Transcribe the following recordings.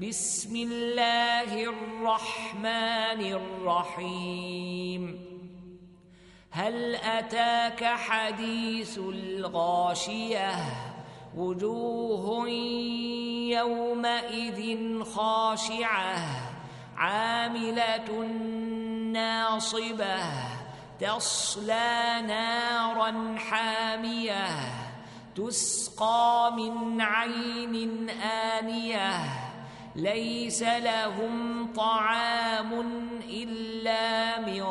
بسم الله الرحمن الرحيم هل أتاك حديث الغاشية وجوه يومئذ خاشعة عاملة ناصبة تصلى نارا حامية تسقى من عين آنية ليس لهم طعام إلا من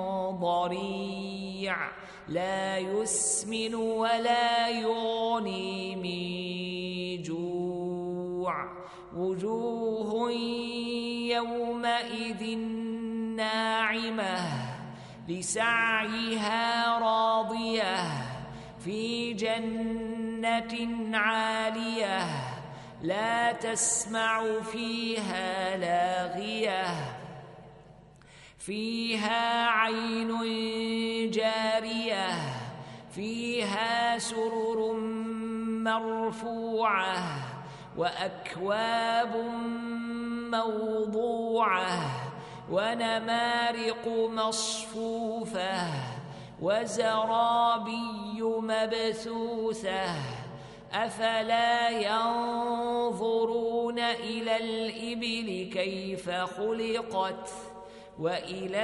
ضريع لا يسمن ولا يغني من جوع وجوه يومئذ ناعمة لسعيها راضية في جنة عالية لا تسمع فيها لاغية فيها عين جارية فيها سرر مرفوعة وأكواب موضوعة ونمارق مصفوفة وزرابي مبثوثة أفلا ينظرون إلى الإبل كيف خلقت وإلى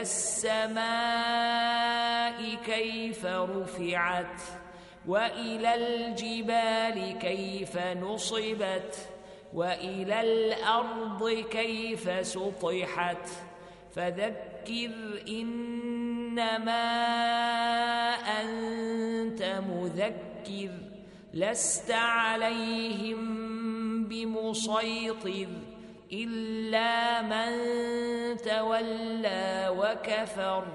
السماء كيف رفعت وإلى الجبال كيف نصبت وإلى الأرض كيف سطحت فذكر إنما أنت مذكر لست عليهم بمسيطر إلا من تولى وكفر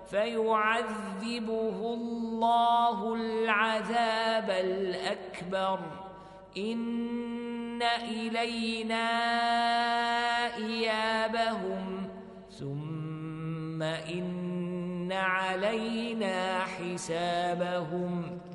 فيعذبه الله العذاب الأكبر إن إلينا إيابهم ثم إن علينا حسابهم